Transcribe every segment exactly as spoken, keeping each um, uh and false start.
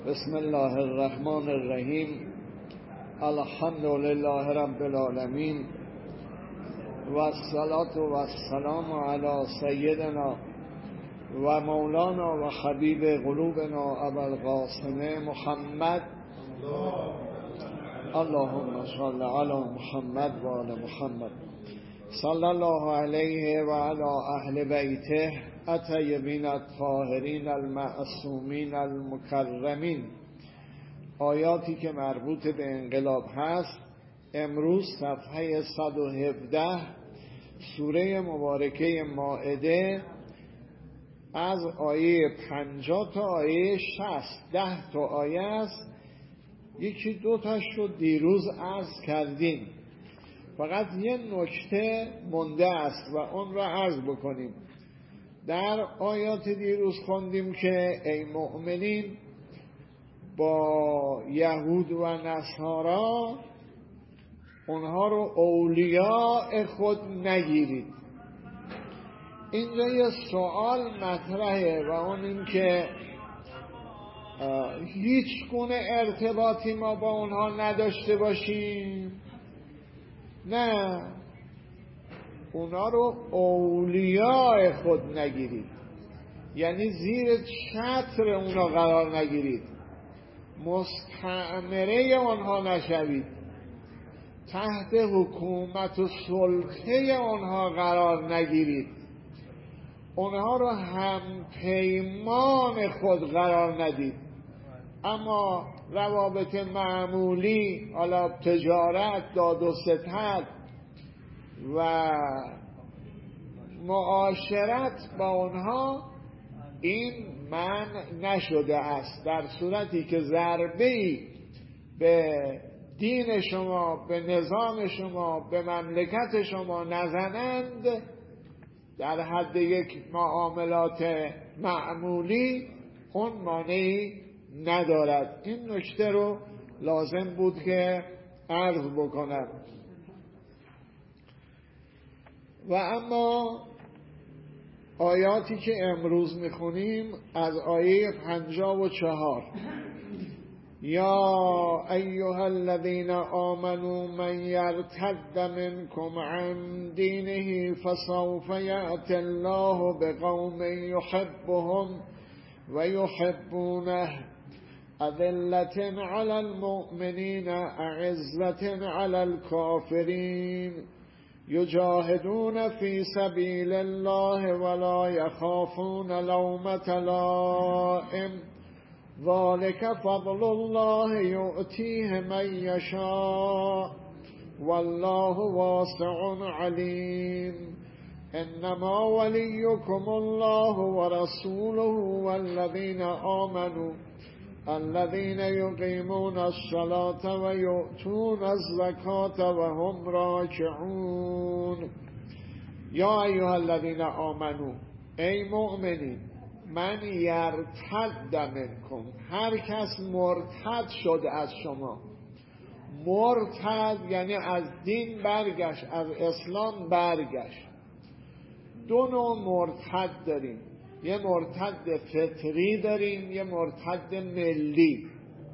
بسم الله الرحمن الرحیم. الحمد لله رب العالمین و الصلاة و السلام علی سیدنا و مولانا و حبیب قلوبنا ابوالقاسم محمد اللهم صل علی محمد و آل محمد صلی الله علیه و علی اهل بیته الطیبین الطاهرین المعصومین المکرمین. آیاتی که مربوط به انقلاب هست. امروز صفحه صد و هفده سوره مبارکه مائده از آیه پنجاه تا آیه شصت، ده تا آیه است. یکی دو تاش رو دیروز عرض کردیم، فقط یه نکته مونده است و اون را عرض بکنیم. در آیات دیروز خوندیم که ای مؤمنین با یهود و نصارا اونها رو اولیاء خود نگیرید. اینجا یه سوال مطرحه و اون این که هیچ گونه ارتباطی ما با اونها نداشته باشیم؟ نه، اونا رو اولیاء خود نگیرید، یعنی زیر چتر اونا قرار نگیرید، مستعمره اونها نشوید، تحت حکومت و سلطه اونها قرار نگیرید، اونها رو هم پیمان خود قرار ندید. اما روابط معمولی، حالا تجارت، داد و ستد و معاشرت با اونها، این منع نشده است. در صورتی که ضربه‌ای به دین شما، به نظام شما، به مملکت شما نزنند در حد یک معاملات معمولی، اون مانعی ندارد. این نکته رو لازم بود که عرض بکنم. و اما آیاتی که امروز میخونیم از آیه پنجاه و چهار: یا ایها الذین آمنوا من یرتد منکم عن دینه فسوف یأتی الله بقوم یحبهم و یحبونه اذلة علی المؤمنین اعزة علی الکافرین یجاهدون فی سبیل الله ولا یخافون لومة لائم ذلك فضل الله یؤتیه من یشاء والله واسع علیم. انما ولیکم الله ورسوله والذین آمنوا الذين يقيمون الصلاة ويؤتون الزكاة وهم راكعون. یا ایها الذین آمنوا، ای مؤمنین، من یرتد منکم، هر کس مرتد شده از شما. مرتد یعنی از دین برگشت، از اسلام برگشت. دو نوع مرتد داریم، یه مرتد فطری داریم، یه مرتد ملی.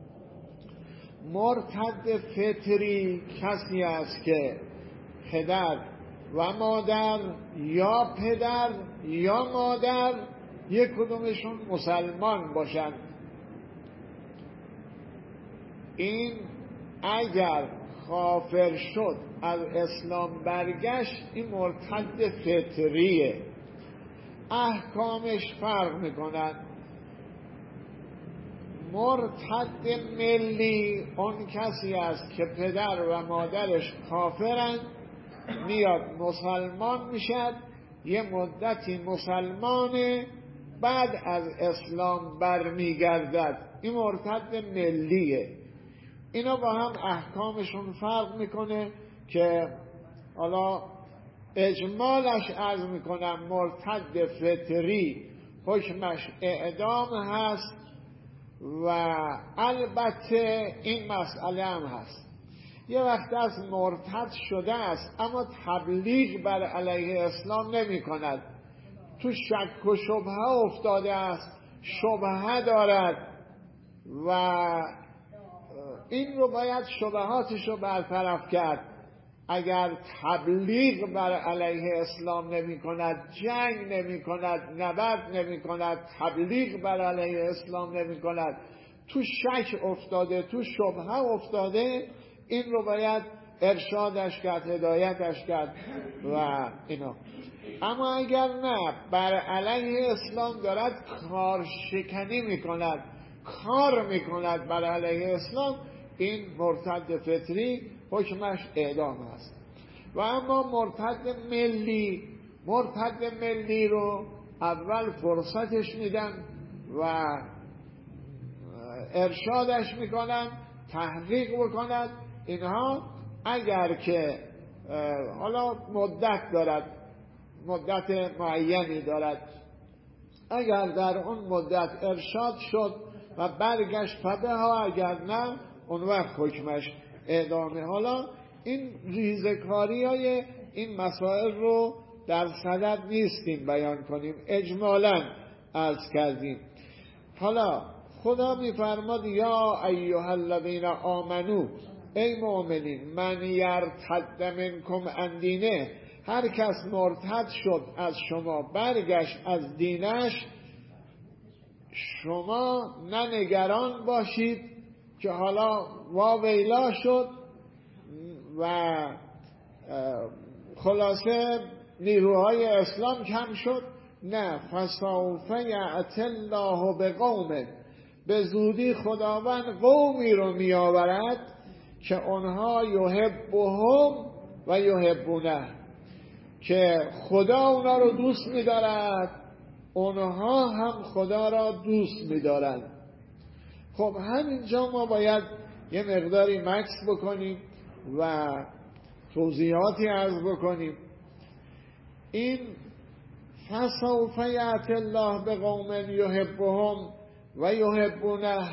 مرتد فطری کسی است که پدر و مادر، یا پدر یا مادر یک کدومشون مسلمان باشن. این اگر کافر شد، از اسلام برگشت، این مرتد فطریه. احکامش فرق میکنن. مرتد ملی اون کسی است که پدر و مادرش کافرند، میاد مسلمان میشد، یه مدتی مسلمانه، بعد از اسلام برمیگردد. این مرتد ملیه. اینا با هم احکامشون فرق میکنه که حالا اجمالش عرض میکنم. مرتد فطری حکمش اعدام هست و البته این مسئله هم هست، یه وقت از مرتد شده است اما تبلیغ بر علیه اسلام نمی کند، تو شک و شبهه افتاده است، شبهه دارد، و این رو باید شبهاتش رو برطرف کرد. اگر تبلیغ بر علیه اسلام نمی کند، جنگ نمی کند، نبرد نمی کند، تبلیغ بر علیه اسلام نمی کند، تو شک افتاده، تو شبهه افتاده، این رو باید ارشادش کرد، هدایتش کرد و اینا. اما اگر نه، بر علیه اسلام دارد کار شکنی می کند، کار می کند بر علیه اسلام، این مرتد فطری حکمش اعدام است. و اما مرتد ملی، مرتد ملی رو اول فرصتش میدن و ارشادش میکنن، تحقیق بکند. اینها اگر که حالا مدت دارد، مدت معینی دارد، اگر در اون مدت ارشاد شد و برگشت فبه ها، اگر نه اون وقت حکمش اعدامه. حالا این ریزکاری های این مسائل رو در صدد نیستیم بیان کنیم، اجمالاً عرض کردیم. حالا خدا میفرماد یا ایها الذین آمنو، ای مؤمنین، من یرتد منکم عن دینه، هر کس مرتد شد از شما، برگشت از دینش، شما نه نگران باشید که حالا واویلا شد و خلاصه نیروهای اسلام کم شد. نه، فسوف یأتی الله بقوم، به زودی خداوند قومی رو می آورد که اونها یحبهم و یحبونه، که خدا اونا رو دوست می دارد، اونها هم خدا را دوست می دارند. خب همینجا ما باید یه مقداری مکس بکنیم و توضیحاتی عرض بکنیم. این فسوف یأتی الله بقوم یحبهم و یحبونه،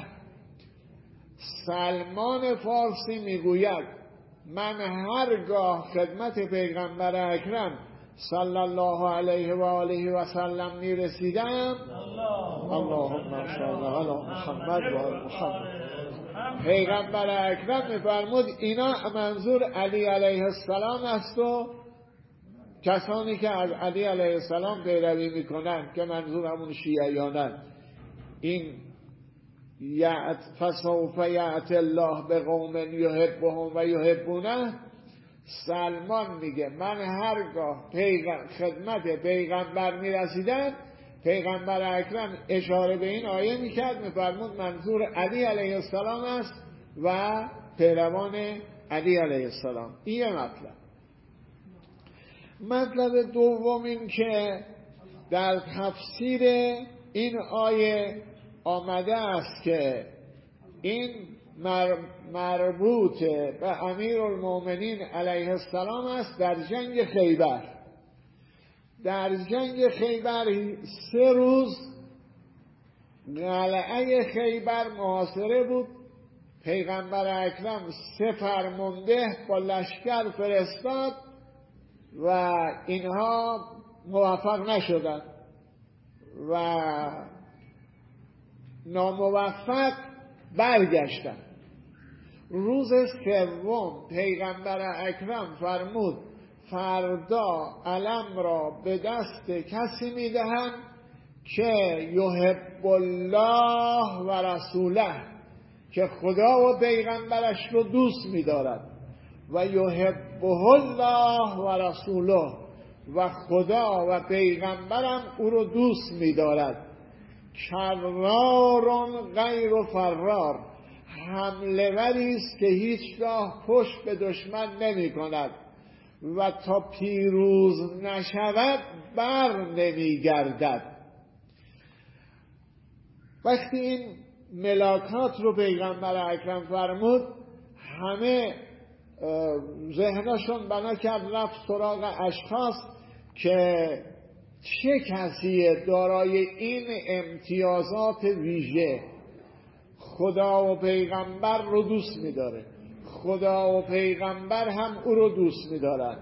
سلمان فارسی میگوید من هرگاه خدمت پیغمبر اکرم صلی الله علیه و آله و سلم میرسیدم، اللهم صل علی محمد و آل محمد، پیغمبر اکرم میفرمود اینا منظور علی علیه السلام است و کسانی که از علی علیه السلام پیروی میکنن که منظور همون شیعیانن. این یعت فسوف یأتی الله بقوم یحبهم و یحبونه، سلمان میگه من هرگاه پیغم خدمت پیغمبر میرسیدم، پیغمبر اکرم اشاره به این آیه میکرد، میفرمود منظور علی علیه السلام است و پیروان علی علیه السلام. این یه مطلب. مطلب دوم این که در تفسیر این آیه آمده است که این مربوط به امیرالمؤمنین علیه السلام است در جنگ خیبر. در جنگ خیبر سه روز قلعه خیبر محاصره بود. پیغمبر اکرم سه فرمانده با لشکر فرستاد و اینها موفق نشدند و ناموفق برگشتند. روز سوم پیغمبر اکرم فرمود فردا علم را به دست کسی میدهم که یحب الله و رسوله، که خدا و پیغمبرش رو دوست می‌دارد، و یحبه الله و رسوله، و خدا و پیغمبرم او رو دوست می‌دارد. کرارون غیر فرار، حمله وری است که هیچگاه پشت به دشمن نمی کند و تا پیروز نشود بر نمی گردد. وقتی این ملاکات رو پیغمبر اکرم فرمود، همه ذهنشون بنا کرد رفت سراغ اشخاص که چه کسی دارای این امتیازات ویژه، خدا و پیغمبر رو دوست می‌داره، خدا و پیغمبر هم او رو دوست می‌دارن،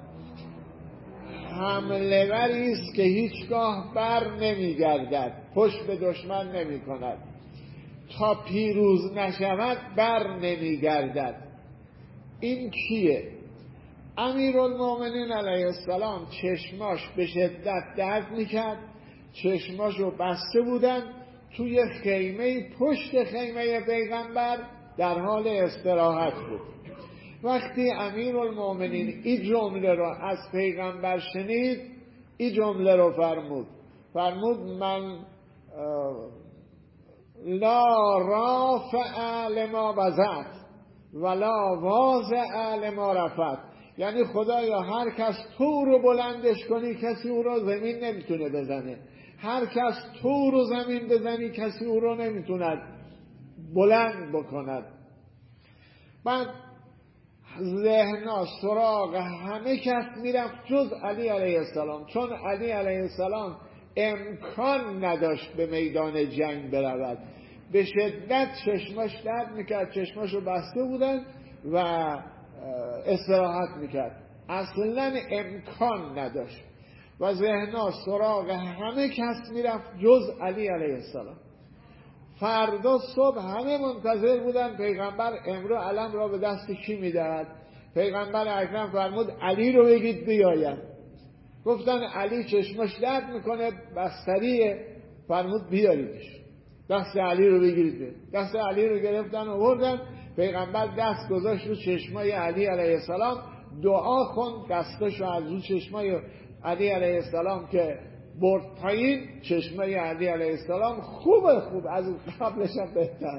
حمله وری است که هیچگاه بر نمی‌گردد، پشت به دشمن نمی‌کند. تا پیروز نشود بر نمیگردد. این کیه؟ امیرالمومنین علیه السلام چشماش به شدت درد میکرد، چشماشو بسته بودن، توی خیمه پشت خیمه پیغمبر در حال استراحت بود. وقتی امیرالمومنین این جمله رو از پیغمبر شنید، این جمله رو فرمود فرمود من لا رافع لما وضعت ولا واضع لما رفعت. یعنی خدایا هر کس تو رو بلندش کنی کسی او رو زمین نمیتونه بزنه، هر کس تو رو زمین بزنی کسی او رو نمیتونه بلند بکند. بعد ذهنا سراغ همه کس میرفت جز علی علیه السلام، چون علی علیه السلام امکان نداشت به میدان جنگ برود. به شدت چشماش درد میکرد، چشماشو بسته بودن و استراحت میکرد، اصلا امکان نداشت و ذهنا سراغ همه کس میرفت جز علی علیه السلام. فردا صبح همه منتظر بودن پیغمبر امرو علم را به دست کی میدهد. پیغمبر اکرم فرمود علی رو بگید بیاید. گفتن علی چشمش درد میکنه بستریه، فرمود بیاریدش، دست علی رو بگیرید. دست علی رو گرفتن آوردن، پیغمبر دست گذاشت رو چشمای علی علیه السلام، دعا خوند، دستش رو از رو چشمای علی علیه السلام که برد پایین، چشمای علی علیه السلام خوب خوب از قبلش هم بهتر.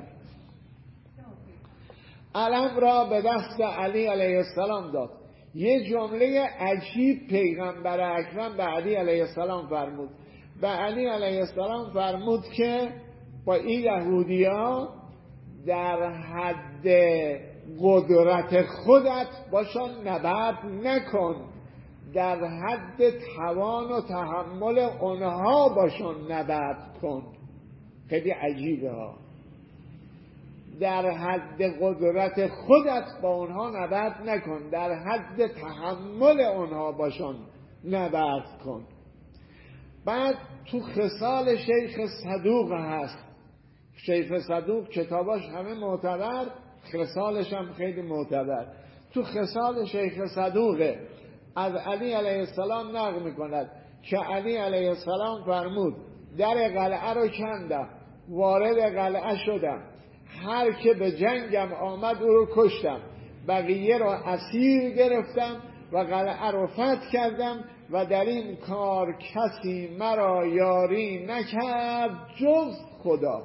علم را به دست علی علیه السلام داد. یه جمله عجیب پیغمبر اکرم به علی علیه السلام فرمود. به علی علیه السلام فرمود که با این یهودی‌ها در حد قدرت خودت باشان نبرد نکن، در حد توان و تحمل اونها باشون نبرد کن. خیلی عجیبه ها. در حد قدرت خودت با اونها نبرد نکن، در حد تحمل اونها باشون نبرد کن. بعد تو خصال شیخ صدوق هست. شیخ صدوق کتاباش همه معتبر، خصالش هم خیلی معتبر. تو خصال شیخ صدوقه از علی علیه السلام نقل میکند که علی علیه السلام فرمود در قلعه رو کندم، وارد قلعه شدم، هر که به جنگم آمد او رو کشتم، بقیه رو اسیر گرفتم و قلعه رو فتح کردم و در این کار کسی مرا یاری نکرد جز خدا.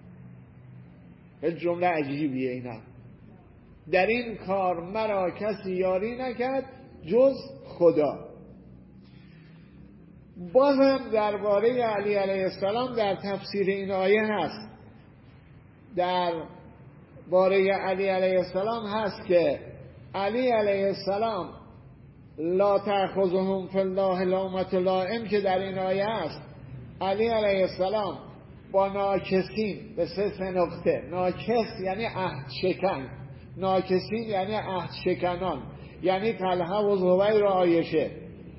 این جمله عجیبیه اینا. در این کار مرا کسی یاری نکرد جز خدا. بازم درباره علی علیه السلام در تفسیر این آیه هست، در باره علی علیه السلام هست که علی علیه السلام لا تأخذهم فی الله لومة لائم که در این آیه هست، علی علیه السلام با ناکسین به سه سه نقطه، ناکس یعنی عهد شکن، ناکسین یعنی عهد شکنان، یعنی طلحه و زبیر و عایشه.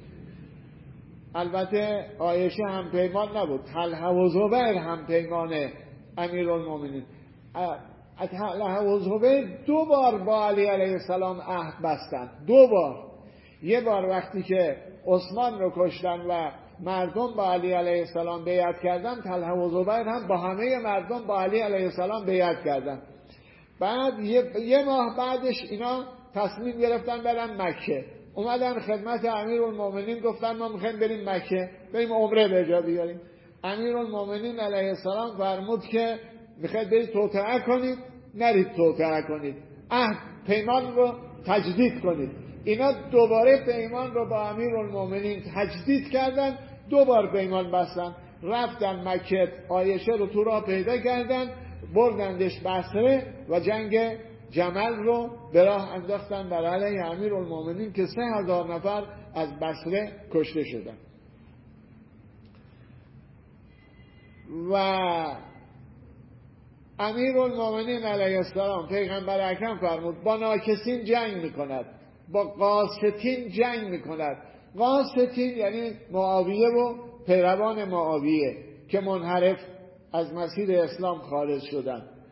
البته عایشه هم پیمان نبود، طلحه و زبیر هم پیمان امیرالمومنین. طلحه و زبیر دو بار با علی علیه السلام عهد بستن، دو بار. یه بار وقتی که عثمان رو کشتن و مردم با علی علیه السلام بیعت کردن، طلحه و زبیر هم با همه مردم با علی علیه السلام بیعت کردن. بعد یه, یه ماه بعدش اینا تصمیم گرفتن برن مکه، اومدن خدمت امیرالمومنین گفتن ما میخوایم بریم مکه، بریم عمره به جا بیاریم. امیرالمومنین علیه السلام فرمود که میخواید برید توطئه کنید، نرید توطئه کنید، عهد پیمان رو تجدید کنید. اینا دوباره پیمان رو با امیرالمومنین تجدید کردن، دوبار پیمان بستن، رفتن مکه، عایشه رو تو راه پیدا کردن، بردندش بصره و جنگ جمل رو به راه انداختن بر علیه امیرالمومنین که سه هزار نفر از بصره کشته شدن. و امیرالمومنین علیه السلام پیغمبر اکرم فرمود با ناکسین جنگ میکند، با قاسطین جنگ میکند. قاسطین یعنی معاویه و پیروان معاویه که منحرف از مسیر اسلام خارج شدن.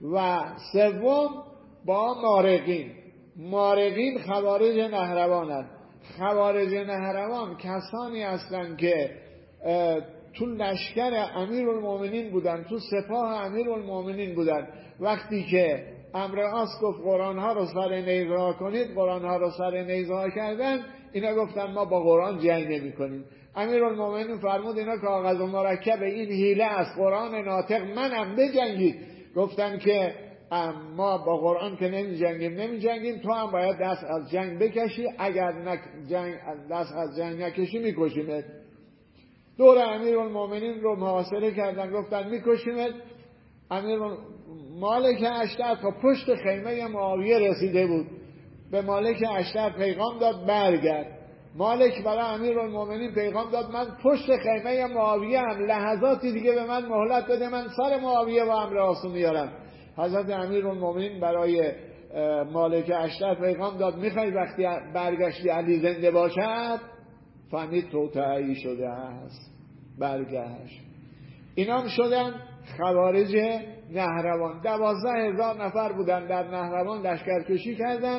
و سوم با مارقین. مارقین خوارج نهروانند. خوارج نهروان کسانی هستند که تو لشکر امیرالمومنین بودن، تو سپاه امیرالمومنین بودن. وقتی که امر آس گفت قرآن ها رو سر نیزه کنید، قرآن ها رو سر نیزه کردن، اینا گفتن ما با قرآن جنگ نمی کنیم. امیرالمومنین فرمود اینا کاغذ و مرکب، این حیله از قرآن ناطق، منم بجنگید. گفتن که ما با قرآن که نمی جنگیم نمی جنگیم، تو هم باید دست از جنگ بکشی، اگر نک جنگ دست از جنگ نکشی میکشیمت. دور امیرالمومنین رو محاصره کردن، گفتن میکشیمت. امیر مالک اشتر تا پشت خیمه معاویه رسیده بود، به مالک اشتر پیغام داد برگرد. مالک برای امیرالمومنین پیغام داد من پشت خیمه معاویه هم، لحظاتی دیگه به من مهلت بده، من سر معاویه و امر آسو میارم. حضرت امیرالمومنین برای مالک اشتر پیغام داد میخوای وقتی برگشتی علی زنده باشد؟ فهمید توطئه‌ای شده است، برگشت. اینا هم شدن خوارج نهروان. دوازده هزار نفر بودن در نهروان، لشکرکشی کردن.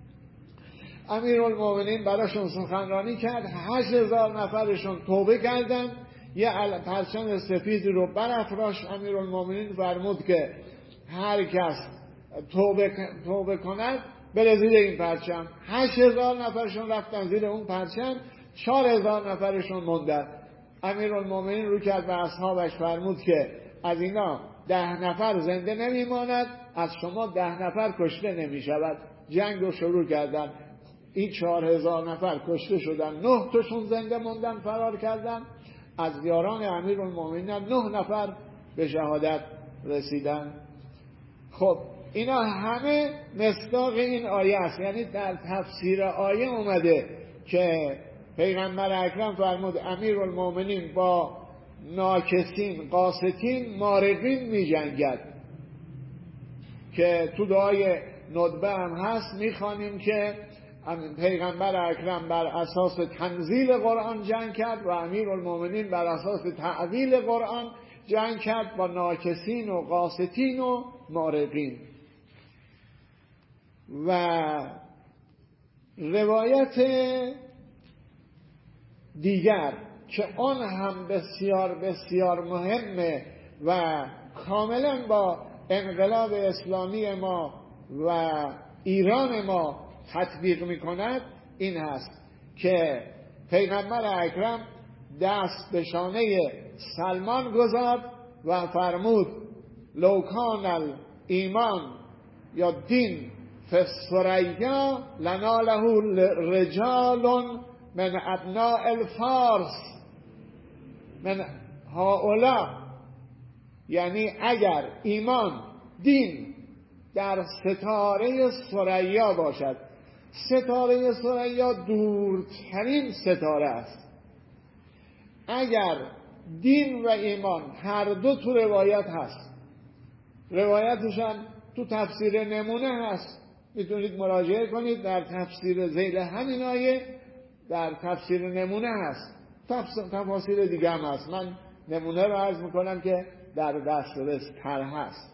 امیرالمومنین براشون سخنرانی کرد، هشت هزار نفرشون توبه کردن. یه پرچم سفید رو برافراشت. امیرالمومنین فرمود که هر کس توبه, توبه کند بره زیر این پرچم. هشت هزار نفرشون رفتن زیر اون پرچم، چهار هزار نفرشون موندن. امیرالمومنین رو کرد به اصحابش فرمود که از اینا ده نفر زنده نمیماند، از شما ده نفر کشته نمیشود. جنگ رو شروع کردن. این چهار هزار نفر کشته شدن، نه تاشون زنده موندن، فرار کردن. از یاران امیرالمومنین نه نفر به شهادت رسیدن. خب اینا همه مصداق این آیه است. یعنی در تفسیر آیه اومده که پیغمبر اکرم فرمود امیرالمومنین با ناکسین قاستین مارقین می جنگد، که تو دعای ندبه هم هست میخوانیم که پیغمبر اکرم بر اساس تنزیل قرآن جنگ کرد و امیرالمومنین بر اساس تعویل قرآن جنگ کرد با ناکسین و قاستین و مارقین. و روایت دیگر که آن هم بسیار بسیار مهمه و کاملا با انقلاب اسلامی ما و ایران ما تطبیق میکند، این هست که پیغمبر اکرم دست به شانه سلمان گذارد و فرمود لو کان الایمان یا دین فی الثریا لناله رجال من ابناء الفارس من هؤلاء. یعنی اگر ایمان دین در ستاره ثریا باشد، ستاره ثریا دورترین ستاره است، اگر دین و ایمان هر دو تو روایت هست، روایتش هم تو تفسیر نمونه هست، میتونید مراجعه کنید در تفسیر ذیل همین آیه، در تفسیر نمونه هست، تفاسیر دیگه هم هست. من نمونه رو عرض میکنم که در دسترس تر هست.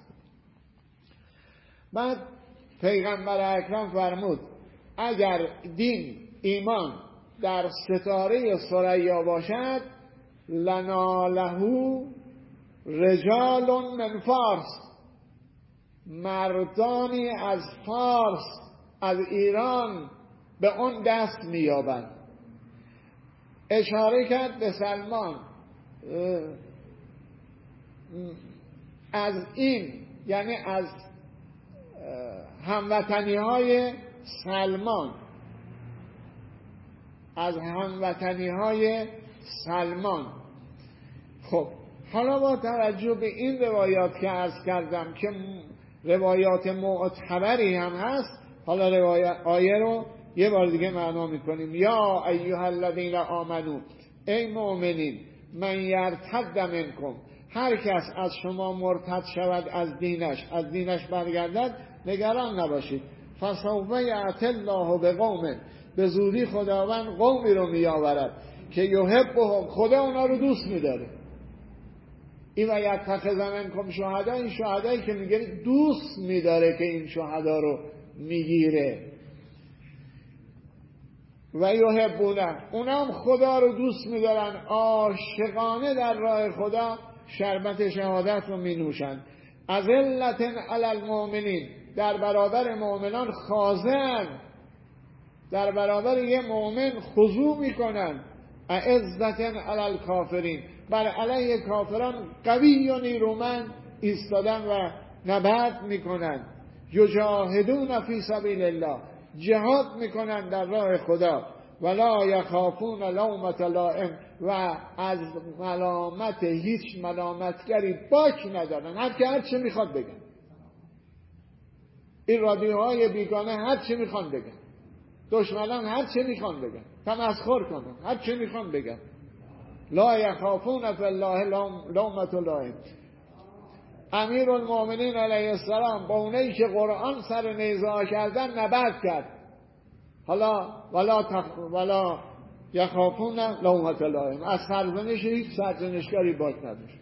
بعد پیغمبر اکرم فرمود اگر دین ایمان در ستاره ثریا باشد لناله رجال من فارس، مردانی از فارس از ایران به اون دست میابند. اشاره کرد به سلمان. از این یعنی از هموطنی های سلمان، از هموطنی های سلمان. خب حالا با توجه به این روایات که عرض کردم که روایات معتبری هم هست، حالا روایت آیه رو یه بار دیگه معنا میکنیم. یا ایها الذین آمنو، ای مؤمنین، من یرتد منکم، هر کس از شما مرتد شود از دینش، از دینش برگردد، نگران نباشید. فسوف یأتی الله بقوم، به زودی خداوند قومی رو میآورد که یحبهم، خدا اونا رو دوست میداره. این و یتخذ منکم شهدا، این شهدایی که میگه دوست میداره که این شهدا رو میگیره. و یحبونه، اونم خدا رو دوست میدارن، عاشقانه در راه خدا شربت شهادت رو مینوشن. اذلة علی المؤمنین، در برابر مؤمنان خاضعن، در برابر یه مؤمن خضوع میکنن. اعزة علی الکافرین، بر علیه کافران قوی و نیرومند ایستادن و نبرد میکنن. یجاهدون فی سبیل الله، جهاد میکنن در راه خدا. ولا یخافون لومة لائم، و از ملامت هیچ ملامتگری باک ندارن، هر که هر چه میخواد بگن. این رادیوهای بیگانه هر چه میخوان بگن، دشمنان هر چه میخوان بگن، تمسخر کنن، هر چه میخوان بگن. لا یخافون فی الله لومة لائم. امیر المؤمنین علیه السلام با اونایی که قرآن سر نیزه کردن نبرد کرد. حالا ولا تخ... ولا یخافون لومة لائم، از سرزنش هیچ سرزنشگری باک نداشت.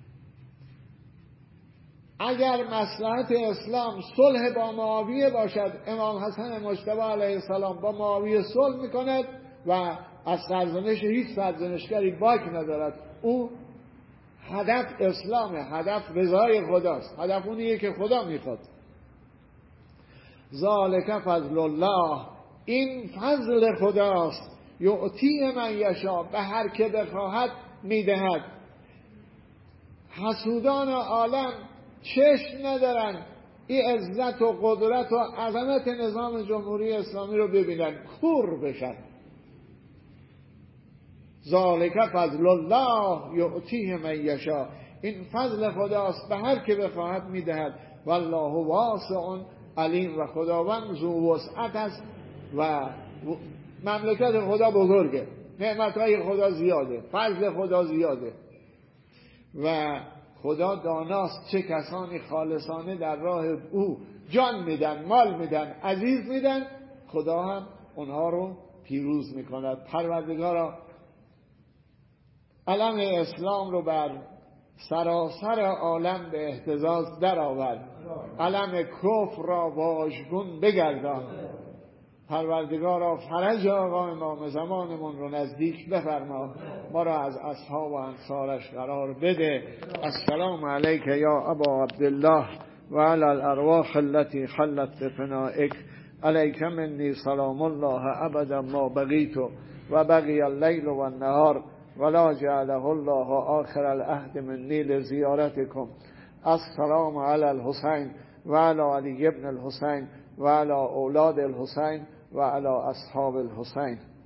اگر مصلحت اسلام صلح با معاویه باشد، امام حسن مجتبی علیه السلام با معاویه صلح میکند و از سرزنش هیچ سرزنشگری باک ندارد. او هدف اسلامه، هدف رضای خداست، هدف اونیه که خدا میخواد. ذالک فضل الله، این فضل خداست. یعطی من یشاء، به هر که بخواهد میدهد. حسودان عالم چشم ندارن این عزت و قدرت و عظمت نظام جمهوری اسلامی رو ببینن، کور بشن. ذالک فضل الله یعطیه من یشاء، این فضل خداست، به هر که بخواهد میدهد. والله واسع علیم، و خداوند ذو وسعت است و مملکت خدا بزرگه، نعمتهای خدا زیاده، فضل خدا زیاده و خدا داناست چه کسانی خالصانه در راه او جان میدن، مال میدن، عزیز میدن. خدا هم اونها رو پیروز میکند. پروردگارا علم اسلام رو بر سراسر عالم به اهتزاز در آورد، علم کفر را واژگون بگردان. پروردگارا فرج آقا امام زمانمون رو نزدیک بفرما، ما را از اصحاب و انصارش قرار بده. السلام علیک یا ابا عبدالله و علی الارواح التي حلت بفنائک، علیک منی سلام الله ابدا ما بقیت و بقی اللیل و النهار ولا جعله الله آخر العهد منی لزیارتکم. السلام علی الحسین و علی علی ابن الحسین و علی اولاد الحسین و علی اصحاب الحسین.